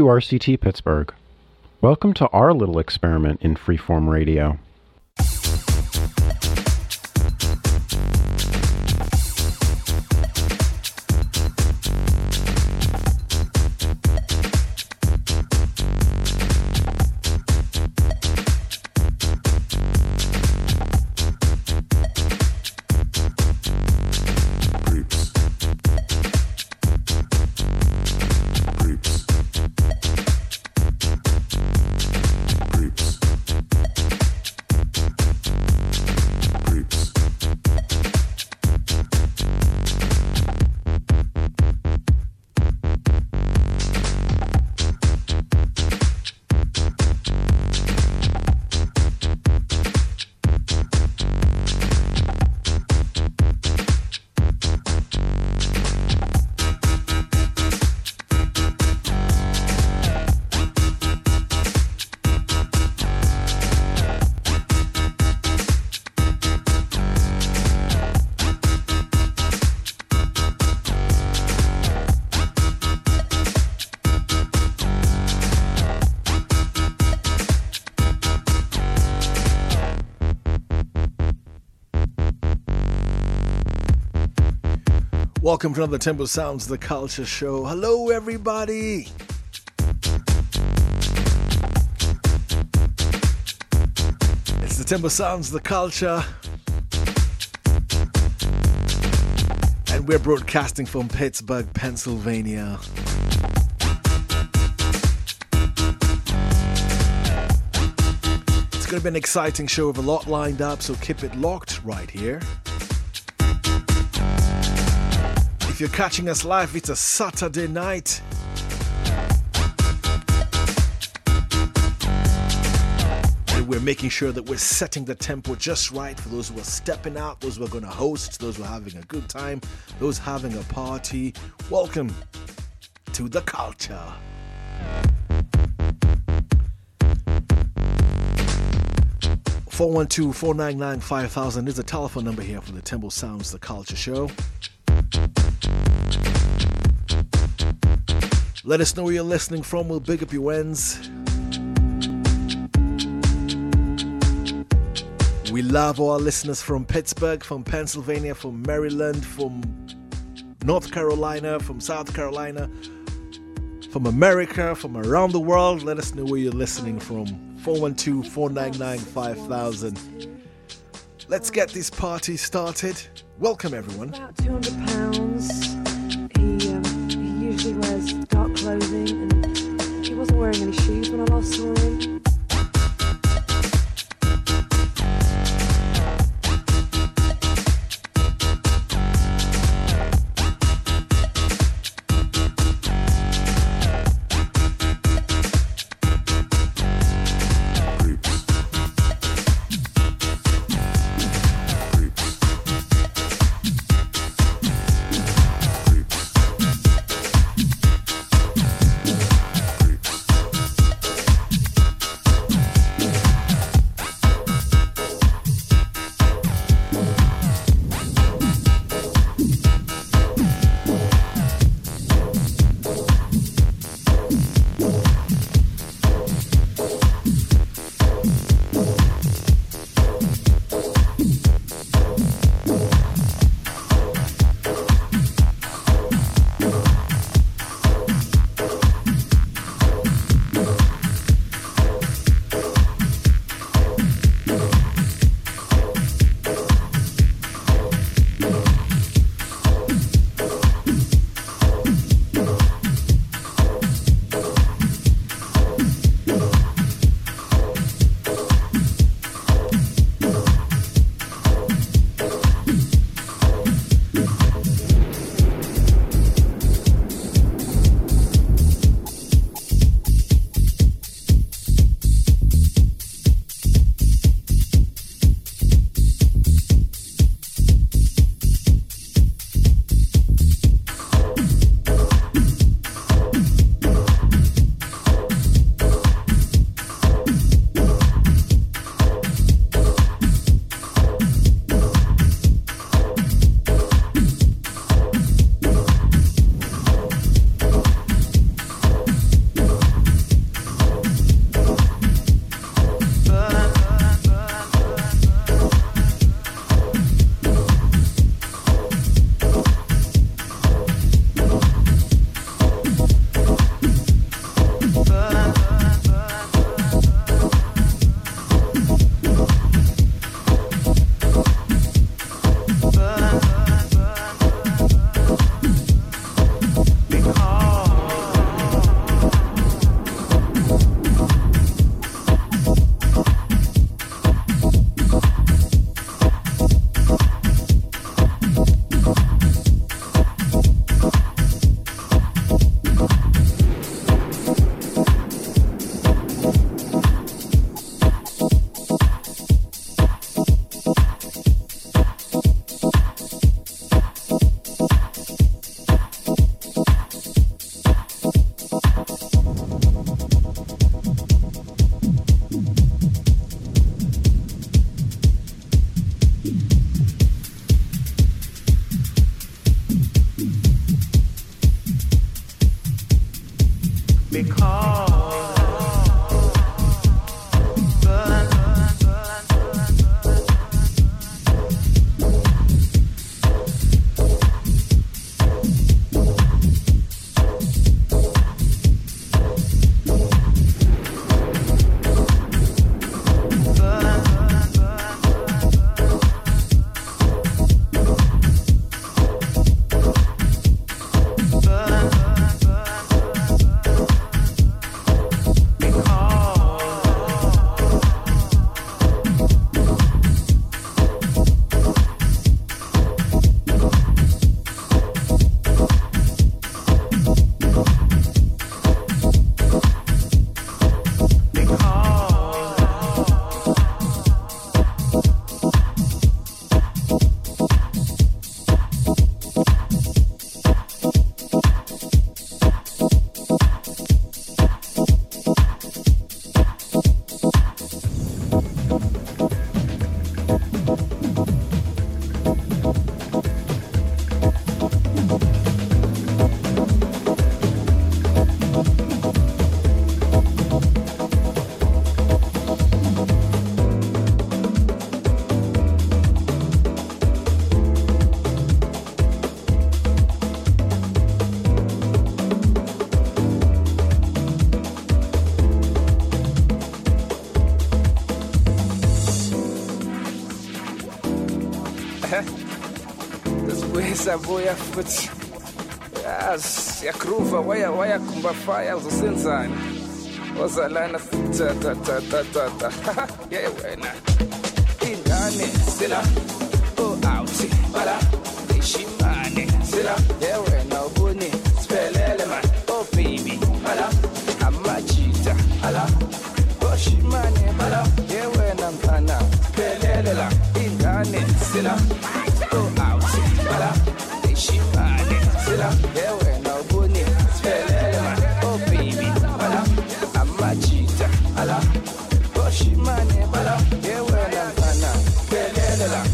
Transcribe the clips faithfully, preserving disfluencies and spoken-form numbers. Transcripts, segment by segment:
W R C T Pittsburgh. Welcome to our little experiment in freeform radio. Welcome to another Tempo Sounds The Culture Show. Hello, everybody. It's the Tempo Sounds The Culture. And we're broadcasting from Pittsburgh, Pennsylvania. It's going to be an exciting show with a lot lined up, so keep it locked right here. If you're catching us live, it's a Saturday night. And we're making sure that we're setting the tempo just right for those who are stepping out, those who are going to host, those who are having a good time, those having a party. Welcome to the culture. four one two, four nine nine, five thousand is the telephone number here for the Tempo Sounds The Culture Show. Let us know where you're listening from. We'll big up your ends. We love our listeners from Pittsburgh, from Pennsylvania, from Maryland, from North Carolina, from South Carolina, from America, from around the world. Let us know where you're listening from. four one two, four nine nine, five thousand. Let's get this party started. Welcome, everyone. About two hundred pounds. He, um, he usually wears dark clothing, and he wasn't wearing any shoes when I last saw him. Sabuya futhi yas yakruva waya waya kumbafaya uzosenzani wazalana ta ta ta ta ta ta yeah wena ingane sila oh out bala ishimane sila yeah wena ubuni spelele man oh baby bala amachita ala oh shimane bala yeah wena mfana spelele la ingane sila oh out bala ishimane sila yeah wena ubuni spelele man oh baby bala amachita ala oh shimane bala yeah wena mfana spelele la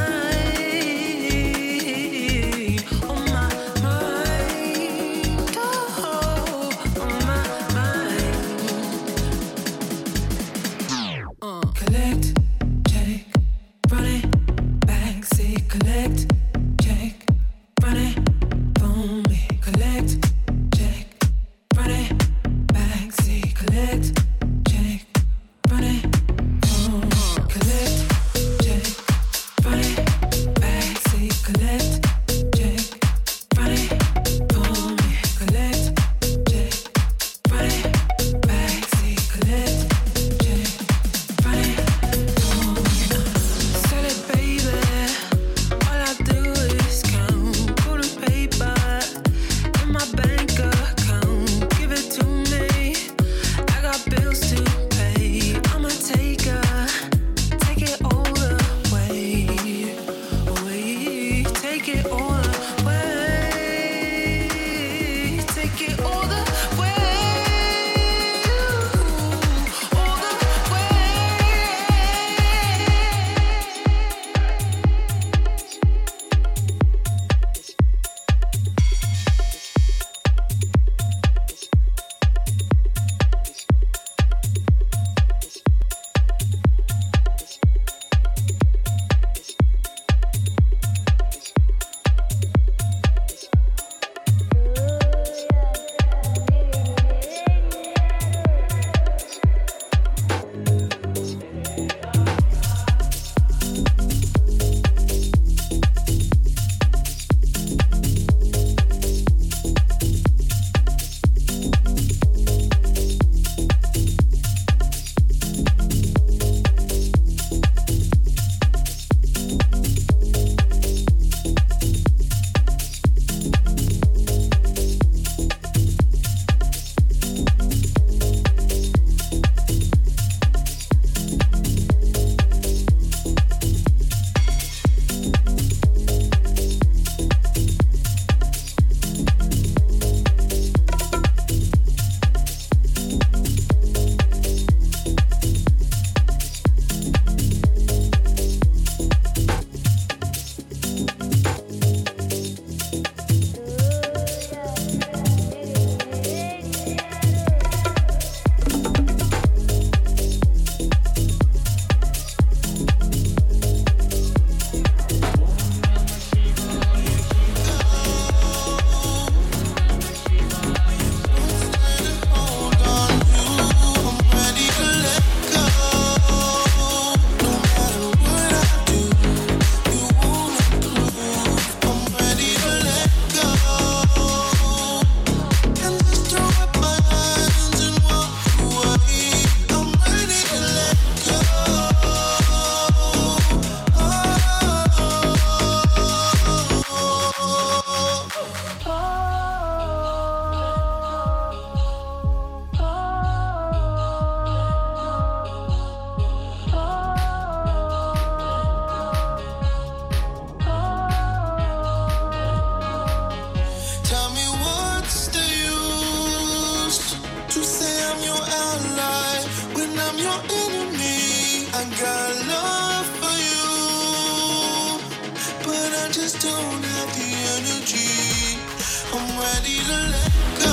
Oh got love for you, but I just don't have the energy. I'm ready to let go.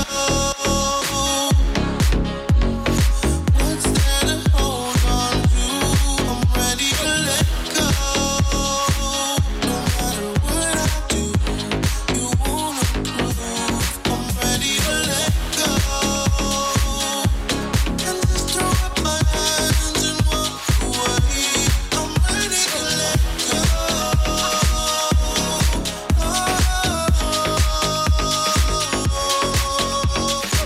What's there to hold on to? I'm ready to let go. No matter what I do, you won't approve. I'm ready to let go. And just throw up my hands and walk away. I'm ready to let go. Oh,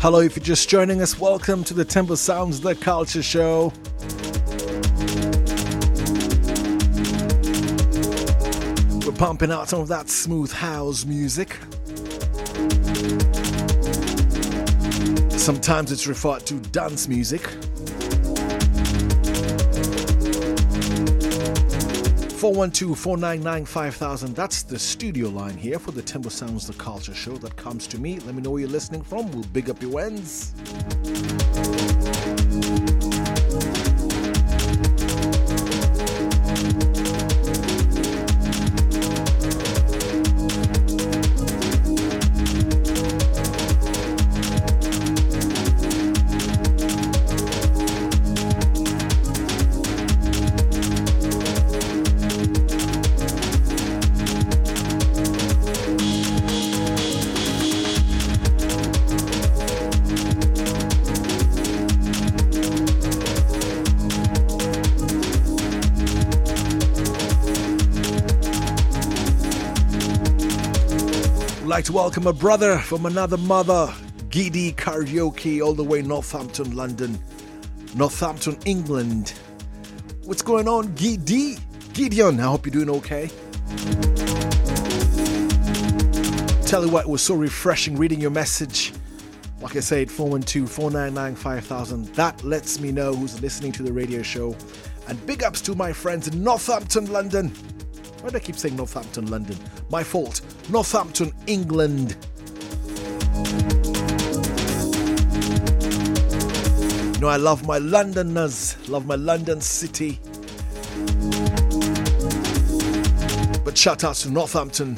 Hello, if you're just joining us, welcome to the Temple Sounds The Culture Show. We're pumping out some of that smooth house music. Sometimes it's referred to dance music. four one two, four nine nine, five thousand. That's the studio line here for the Temple Sounds The Culture Show that comes to me. Let me know where you're listening from. We'll big up your ends. Like to welcome a brother from another mother, Giddy Karaoke, all the way Northampton, London, Northampton, England. What's going on, Giddy? Gideon, I hope you're doing okay. Tell you what, it was so refreshing reading your message. Like I said, four one two, four nine nine, five thousand. That lets me know who's listening to the radio show. And big ups to my friends in Northampton, London. Why do I keep saying Northampton, London? My fault. Northampton, England. You know, I love my Londoners, love my London city. But shout out to Northampton.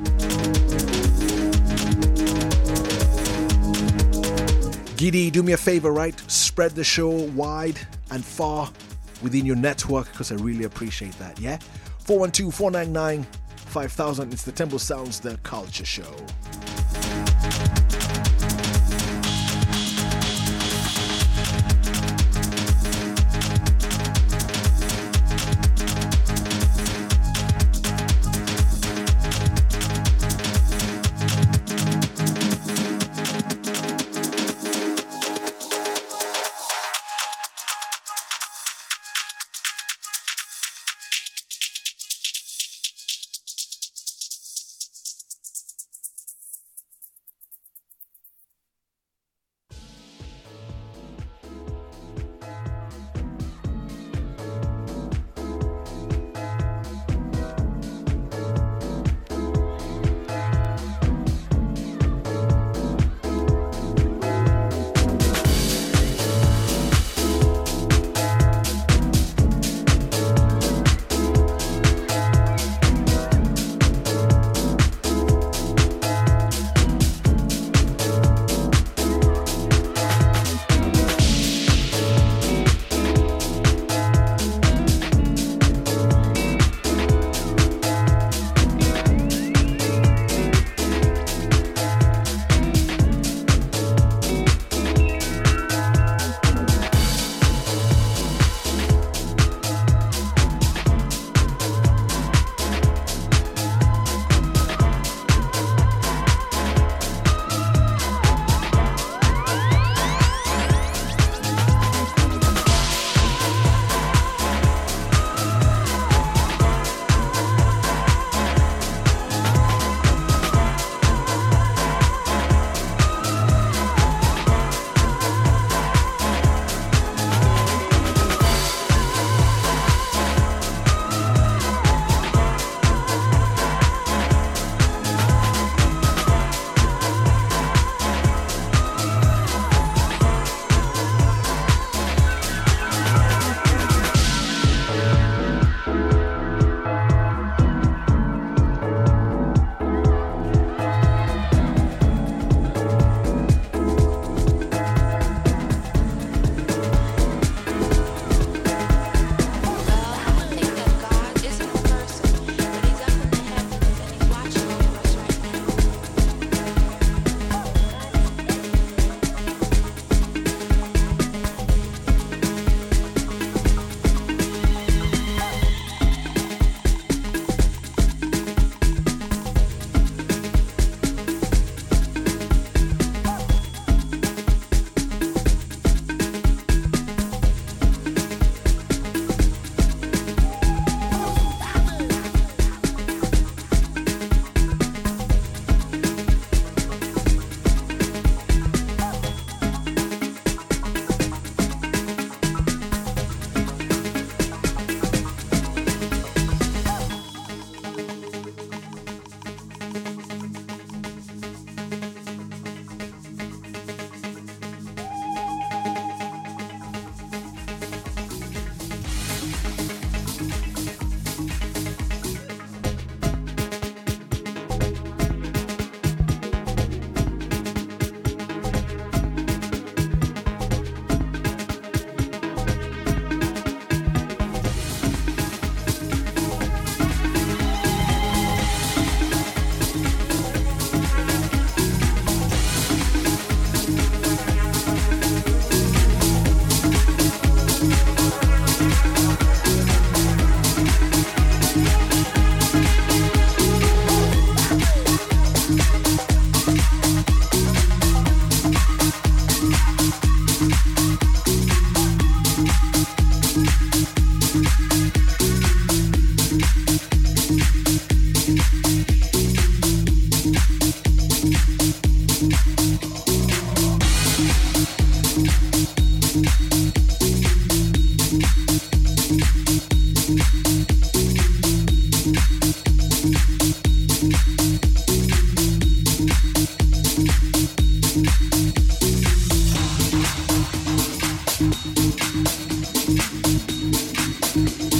Giddy, do me a favor, right? Spread the show wide and far within your network because I really appreciate that, yeah? four one two, four nine nine, five thousand. It's the Temple Sounds The Culture Show.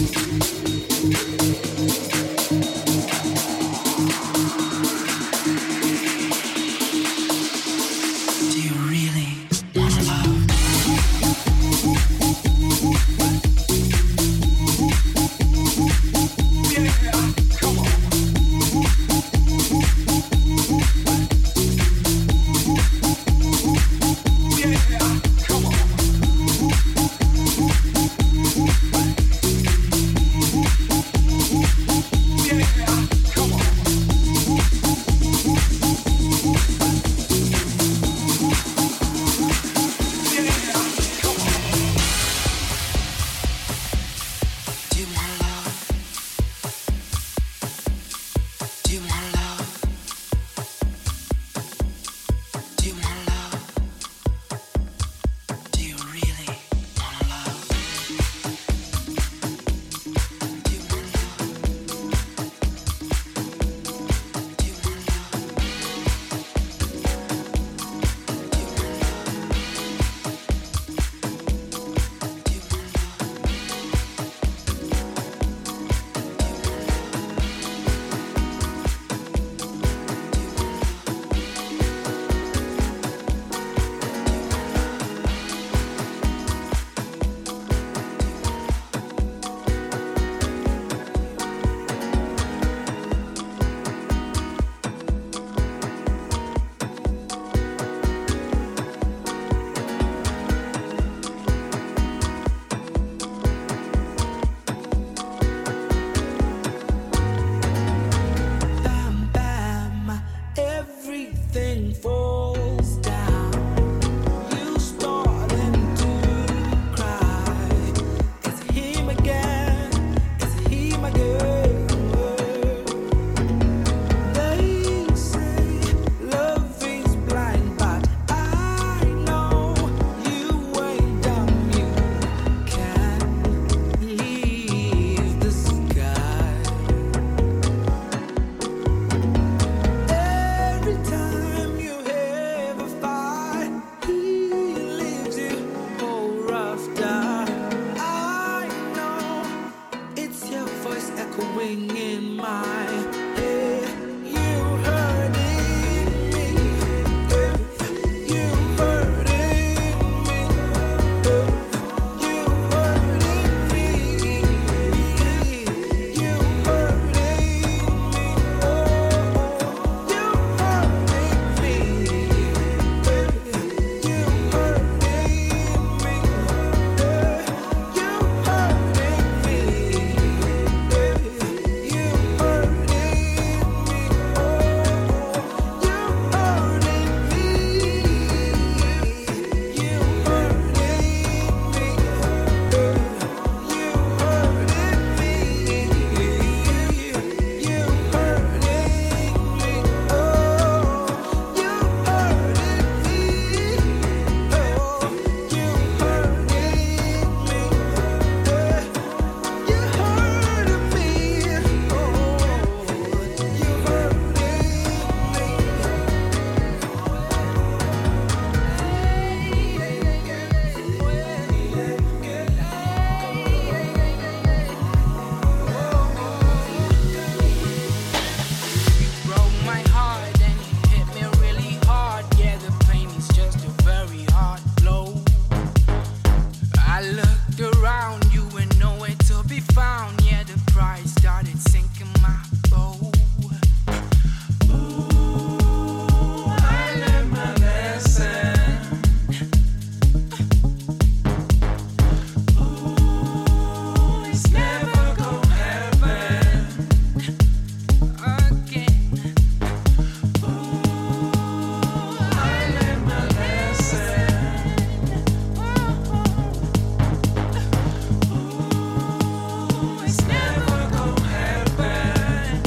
It's never gonna happen.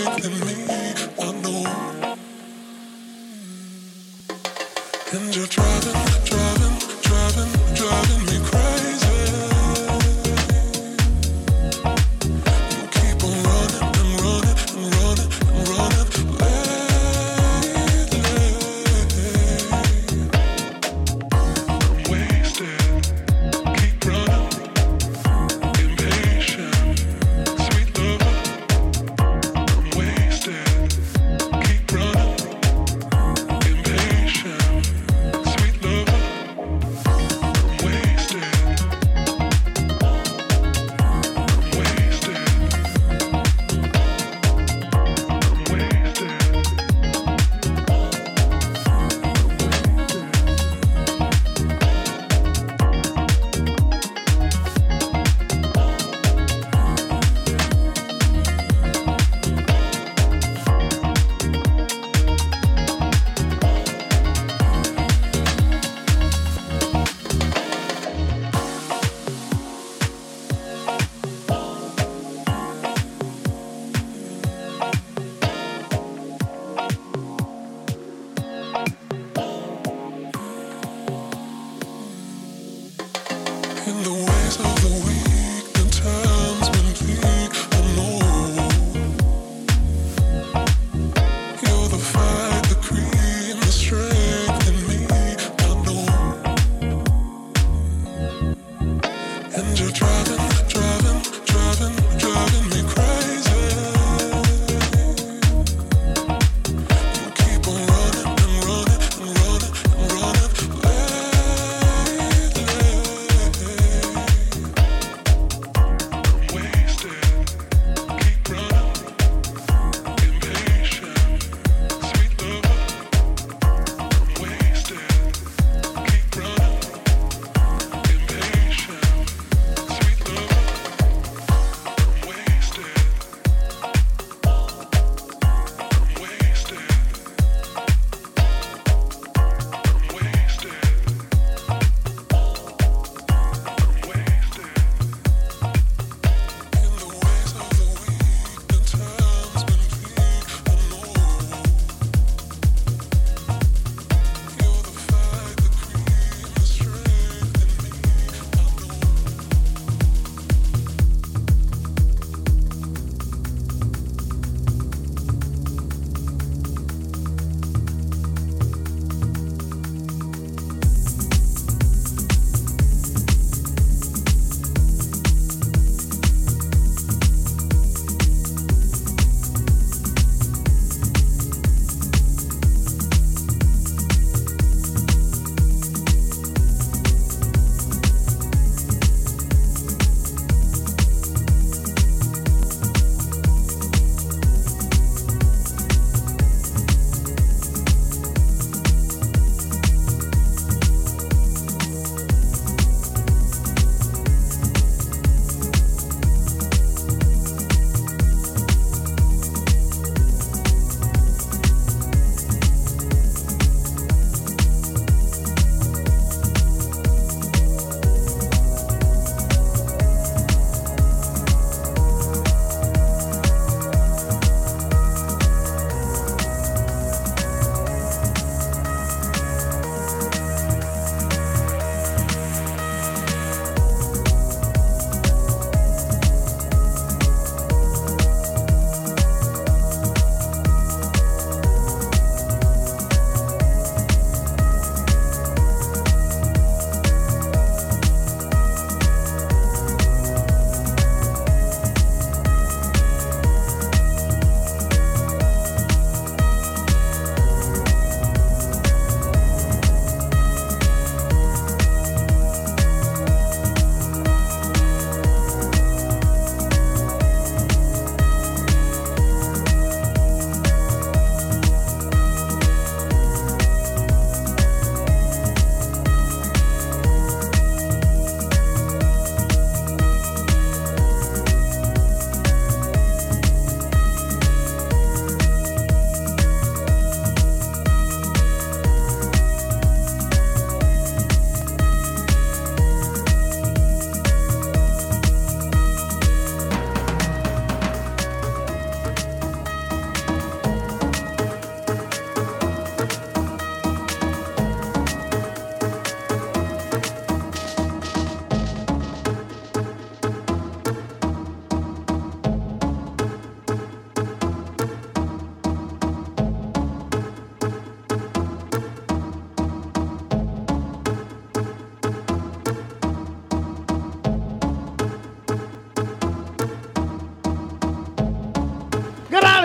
Sweet lover.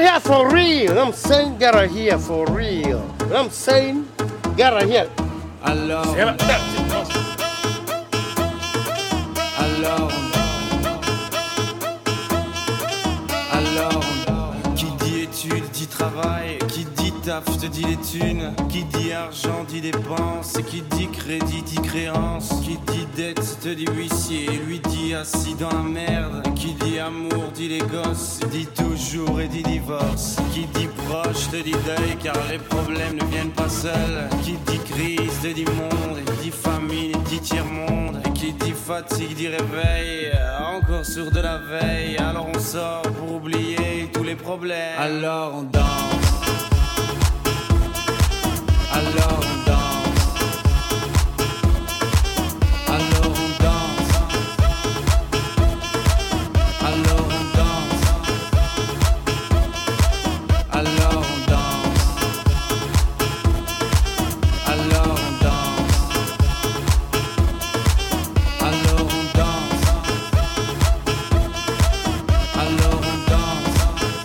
here for real. I'm saying get her here for real. I'm saying get her here. Alors, alors, alors, qui dit études dit travail, qui dit taf te dit les thunes, qui dit argent dit dépenses, qui dit crédit dit créance, qui dit dette te dit huissier, lui dit assis dans la merde, qui dit amour dit les gosses, dit toujours et dit divorce, qui dit proche te dit deuil car les problèmes ne viennent pas seuls, qui dit crise te dit monde, dit famine dit tiers-monde, qui dit fatigue dit réveil, encore sur de la veille, alors on sort pour oublier tous les problèmes, alors on danse. Alors on danse, alors on danse, alors on danse, alors on danse, alors on danse, alors on danse, alors on danse,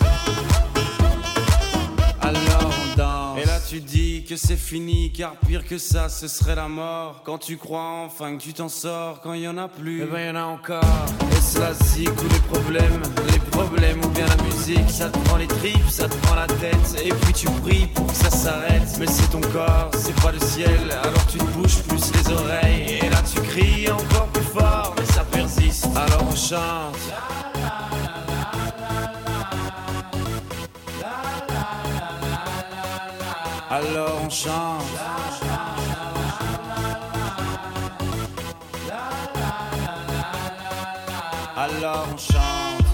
alors on danse. Et là tu dis que c'est fini, car pire que ça, ce serait la mort. Quand tu crois enfin que tu t'en sors, quand il y en a plus, eh ben y en a encore. Est-ce la zik ou les problèmes, les problèmes ou bien la musique, ça te prend les tripes, ça te prend la tête, et puis tu pries pour que ça s'arrête. Mais c'est ton corps, c'est pas le ciel, alors tu te bouges plus les oreilles, et là tu cries encore plus fort, mais ça persiste, alors on chante. Alors on chante. Alors on chante.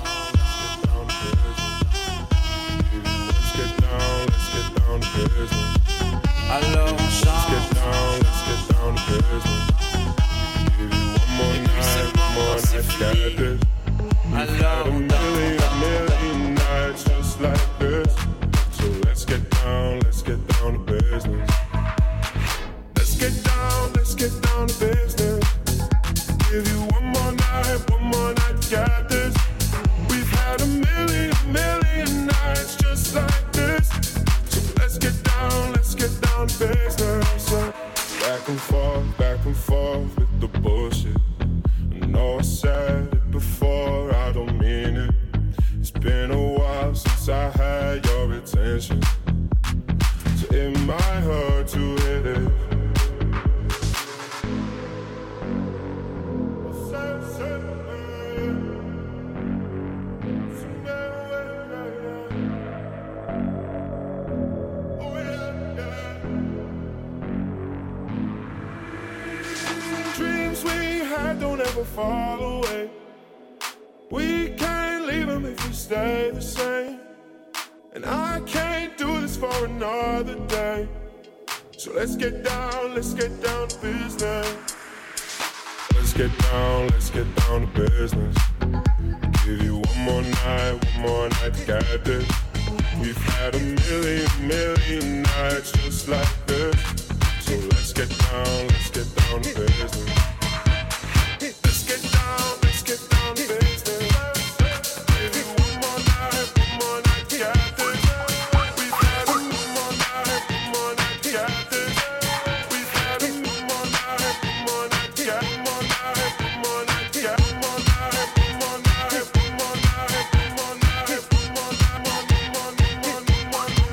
Let's get down, let's get down to business. Alors on chante. Let's get down, let's get down to business. Give you one more night, one more night, got this. We've had a million, a million nights just like this. So let's get down, let's get down to business. Let's get down, let's get down to business. Give you one more night, one more night, got this. We've had a million, a million nights just like this. So let's get down, let's get down to business. So back and forth, back and forth with the bullshit. I know I said it before, I don't mean it. It's been a while since I had your attention, so it might hurt to hit it. Dreams we had don't ever fall away. We can't leave them if we stay the same. And I can't do this for another day. So let's get down, let's get down to business. Let's get down, let's get down to business. Give you one more night, one more night, got this. We've had a million, million nights just like this. So let's get down, let's get down to business. Let's get down, let's get down to business. Give you one more night, one more night, got this. We've had a one more night, one more night, got this. We've had a one more night, one more night, got one more night, one more night, got one more night, one more night, one more night, one more night, one more night, one more night, one more night.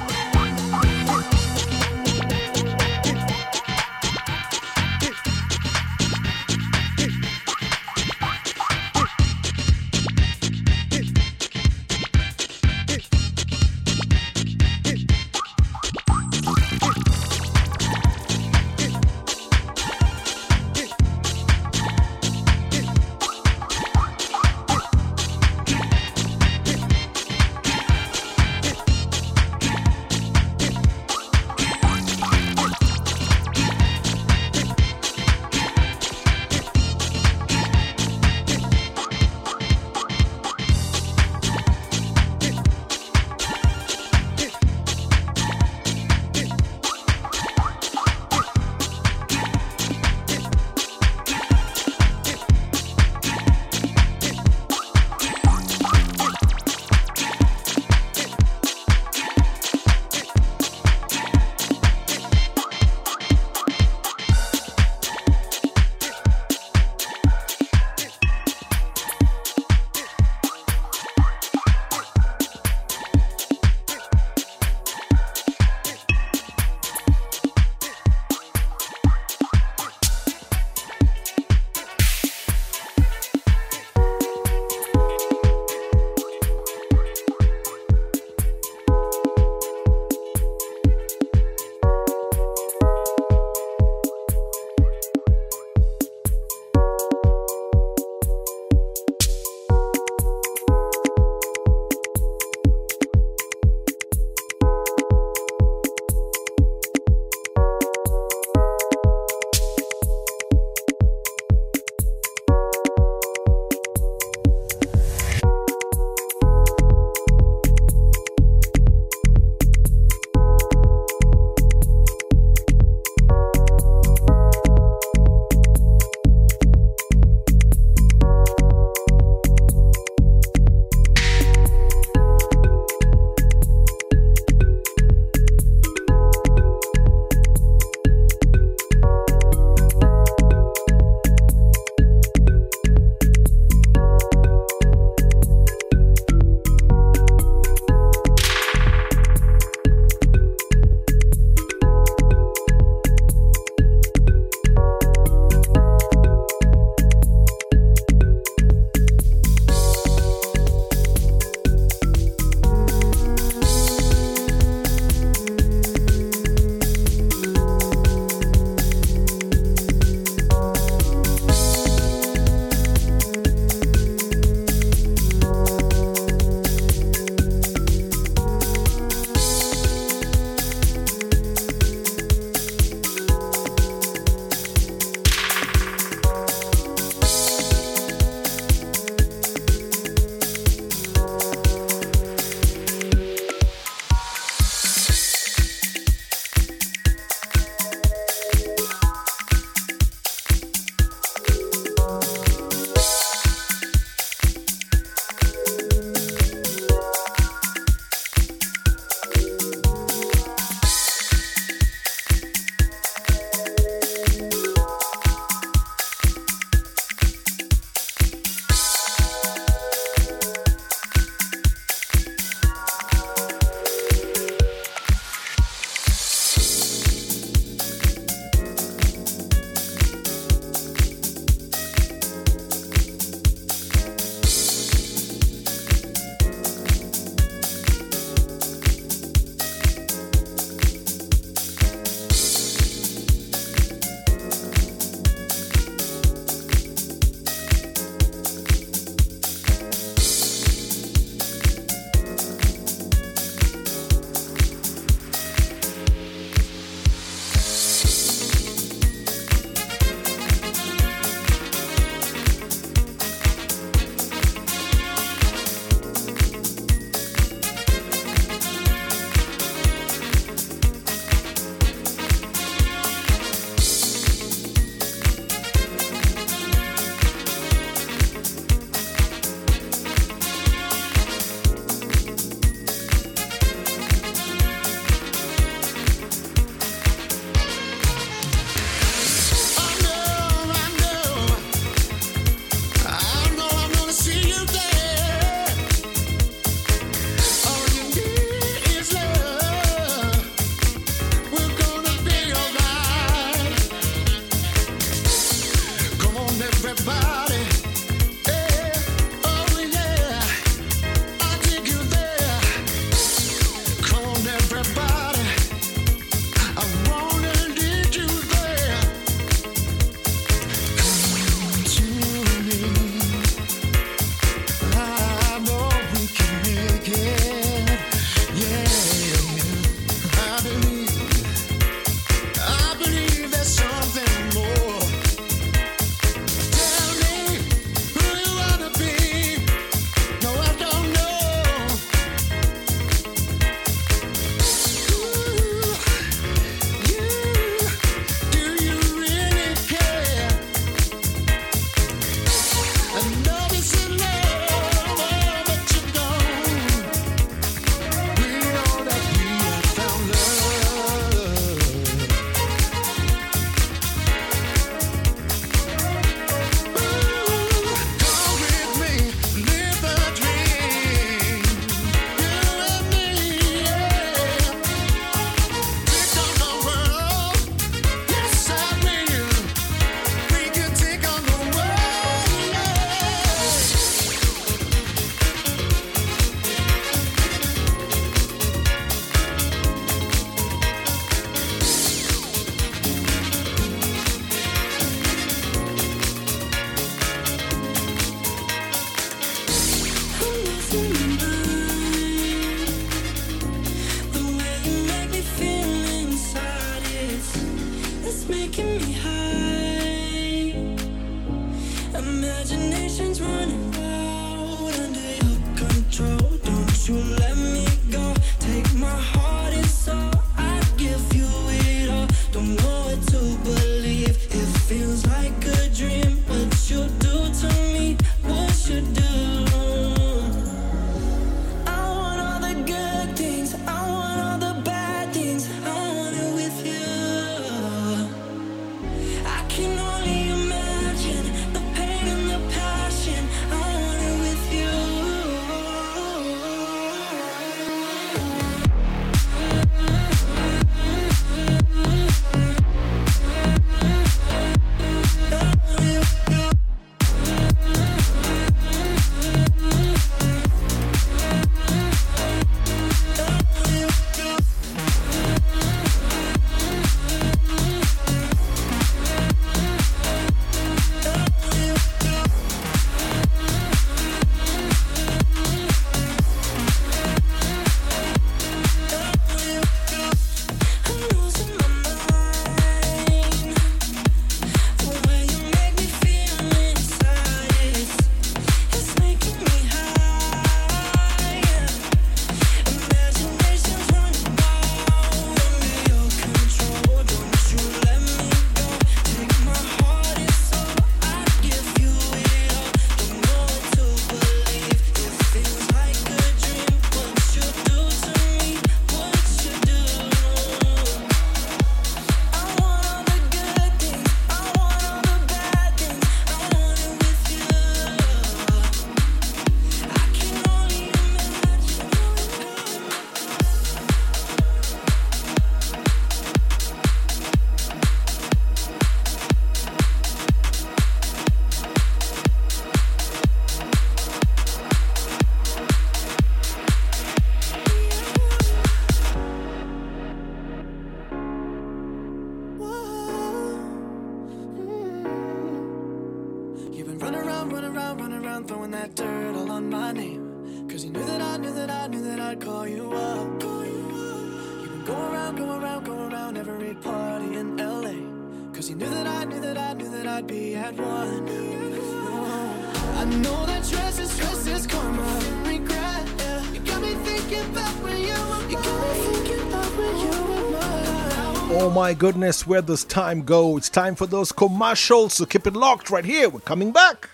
around, run around, throwing that dirt all on my name. Cause you knew that I knew that I knew that I'd call you up. You would go around, go around, go around every party in L A. Cause you knew that I knew that I knew that I'd be at one. Oh, I know that stress is stress is karma. Regret, yeah. You got me thinking about when you were mine. You got me thinking about when you were mine. Oh my goodness, where does time go? It's time for those commercials, so keep it locked right here. We're coming back.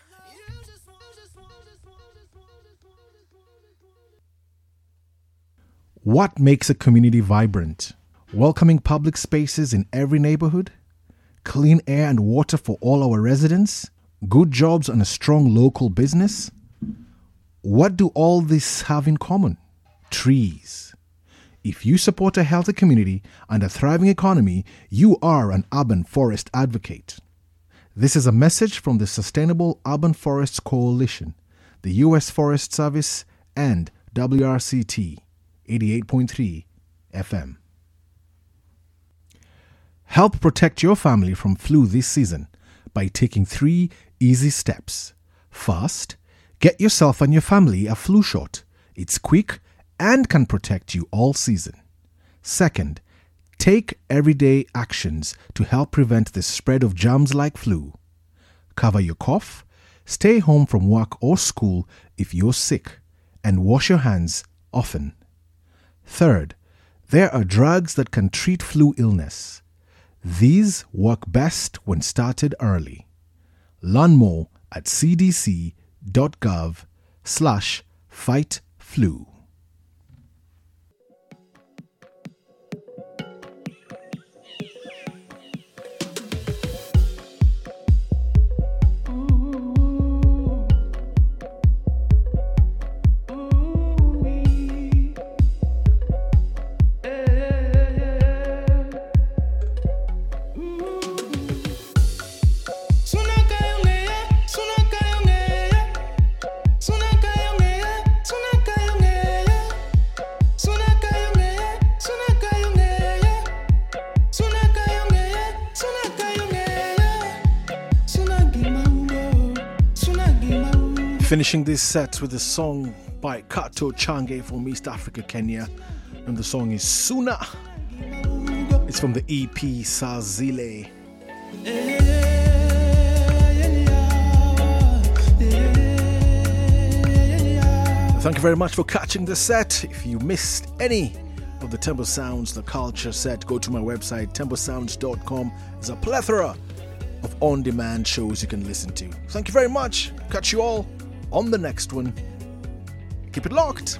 What makes a community vibrant? Welcoming public spaces in every neighborhood? Clean air and water for all our residents? Good jobs and a strong local business? What do all these have in common? Trees. If you support a healthy community and a thriving economy, you are an urban forest advocate. This is a message from the Sustainable Urban Forests Coalition, the U S Forest Service, and W R C T eighty-eight point three F M. Help protect your family from flu this season by taking three easy steps. First, get yourself and your family a flu shot. It's quick and can protect you all season. Second, take everyday actions to help prevent the spread of germs like flu. Cover your cough, stay home from work or school if you're sick, and wash your hands often. Third, there are drugs that can treat flu illness. These work best when started early. Learn more at cdc.gov slash fight flu. Finishing this set with a song by Kato Change from East Africa, Kenya, and the song is Suna. It's from the E P Sazile. Thank you very much for catching the set. If you missed any of the Tembo Sounds, the culture set, go to my website, tembo sounds dot com. There's a plethora of on-demand shows you can listen to. Thank you very much. Catch you all on the next one. Keep it locked.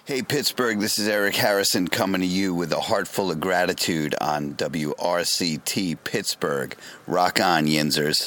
Hey Pittsburgh, this is Eric Harrison coming to you with a heart full of gratitude on W R C T Pittsburgh. Rock on, Yinzers.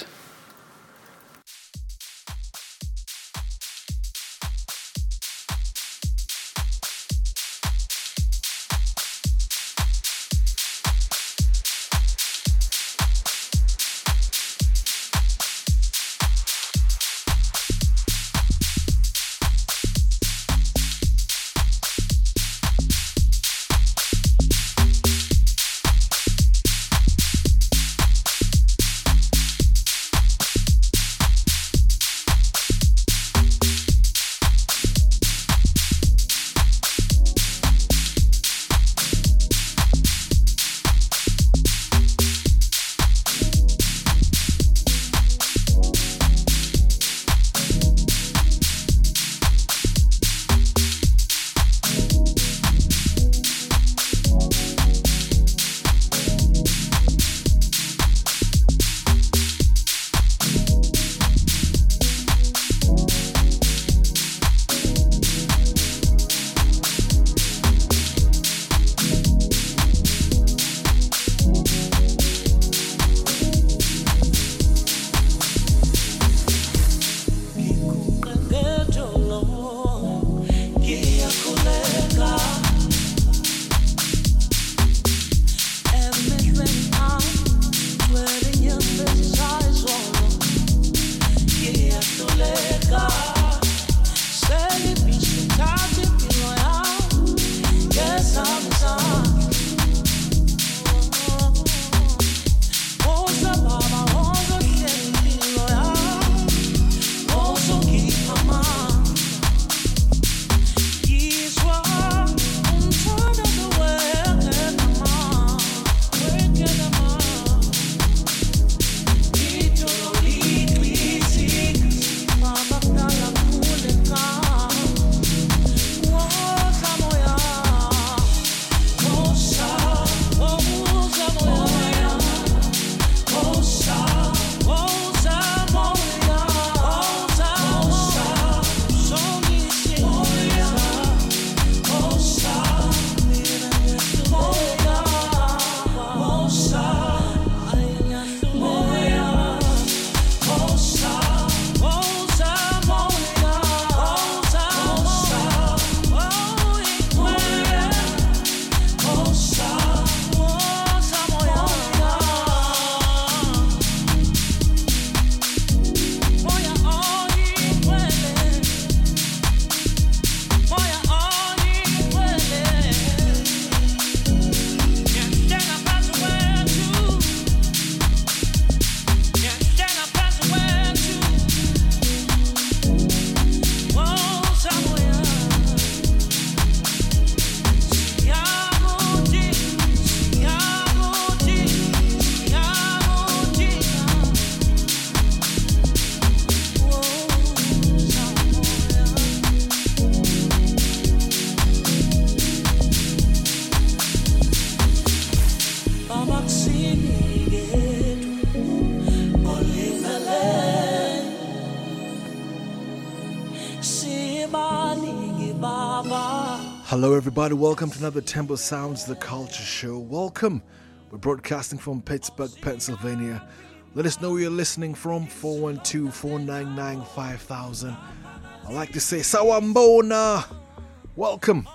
Hello everybody, welcome to another Tempo Sounds The Culture Show. Welcome. We're broadcasting from Pittsburgh, Pennsylvania. Let us know where you're listening from, four one two, four nine nine, five thousand. I like to say Sawambona. Welcome.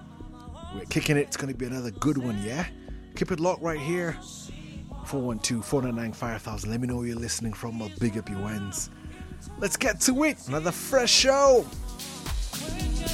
We're kicking it. It's going to be another good one, yeah? Keep it locked right here. four one two, four nine nine, five thousand. Let me know where you're listening from. I'll big up your ends. Let's get to it. Another fresh show.